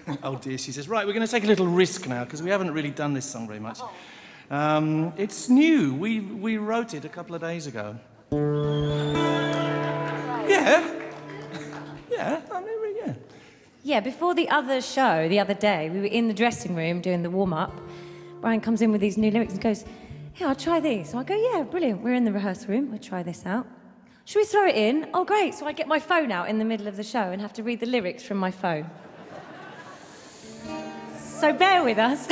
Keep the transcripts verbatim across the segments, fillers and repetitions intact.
Oh dear, she says, right, we're going to take a little risk now, because we haven't really done this song very much. Um, it's new. We, we wrote it a couple of days ago. Yeah. Yeah, I mean, yeah. Yeah, before the other show, the other day, we were in the dressing room doing the warm-up. Brian comes in with these new lyrics and goes, "Yeah, I'll try these." So I go, "Yeah, brilliant. We're in the rehearsal room. We'll try this out. Should we throw it in?" "Oh, great." So I get my phone out in the middle of the show and have to read the lyrics from my phone. So bear with us.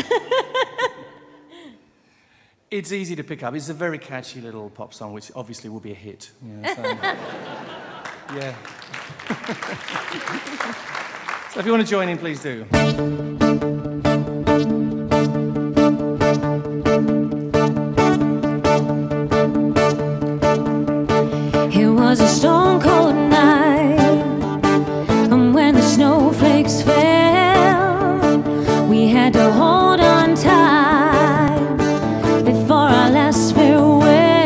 It's easy to pick up. It's a very catchy little pop song, which obviously will be a hit. Yeah. So, yeah. So if you want to join in, please do. It was a stone cold night, and when the snowflakes fell, we had to hold on tight before our last farewell.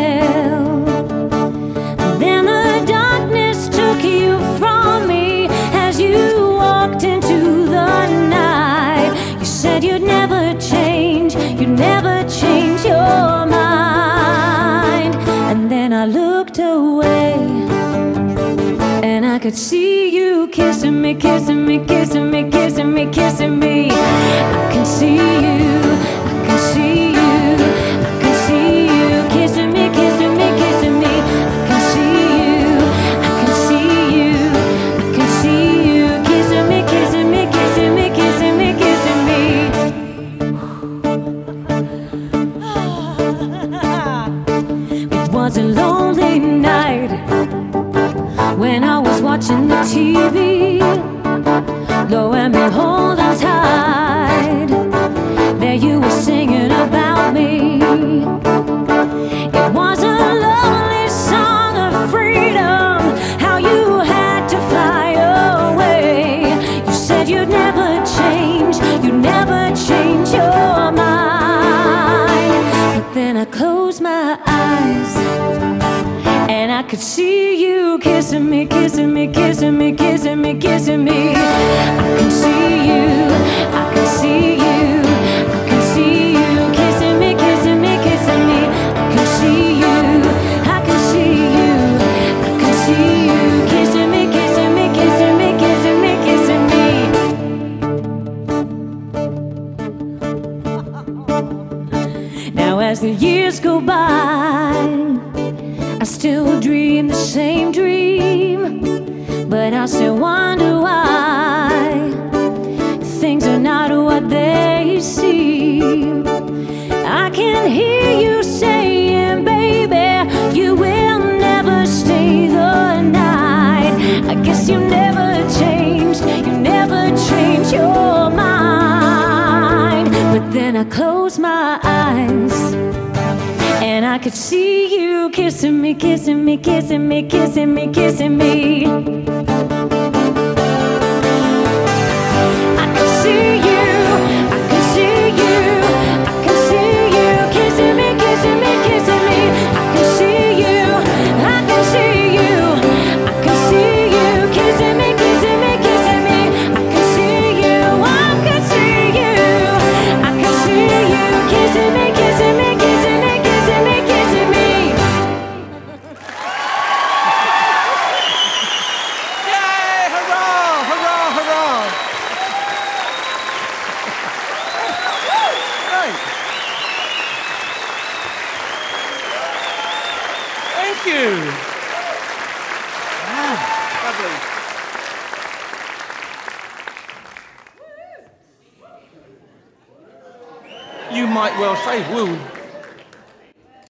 And then the darkness took you from me as you walked into the night. You said you'd never change, you'd never change your mind. And then I looked away, and I could see you kissing me, kissing me, kissing me, kissing me, kissing me. I can see you, I can see you, I can see you kissing me, kissing me, kissing me. I can see you, I can see you, I can see you kissing me, kissing me, kissing me, kissing me, kissing me. It was a lonely night when I was watching the T V. Lo and behold, I'm tired. There you were singing about me. It was a lovely song of freedom, how you had to fly away. You said you'd never change, you'd never change your mind. But then I closed my eyes, and I could see you kissing me, kissing me, kissing me, kissing me, kissing me. I can see you, I can see you, I can see you kissing me, kissing me, kissing me. I can see you, I can see you, I can see you kissing me, kissing me, kissing me, kissing me, kissing me. Now as the years go by, I still dream the same dream, but I still wonder why things are not what they seem. I can hear you saying, baby, you will never stay the night. I guess you never changed, you never changed your mind. But then I close my eyes, and I could see you kissing me, kissing me, kissing me, kissing me, kissing me. I can see you, I can see you, I can see you kissing me, kissing me, kissing me. I can see you, I can see you, I can see you kissing me, kissing me, kissing me. I can see you, I can see you, I can see you kissing me, kissing me, kissing me, kissing me, kissing me. Yay! Hurrah! Hurrah! Hurrah! Right. Thank you. Wow, lovely. You might well say woo.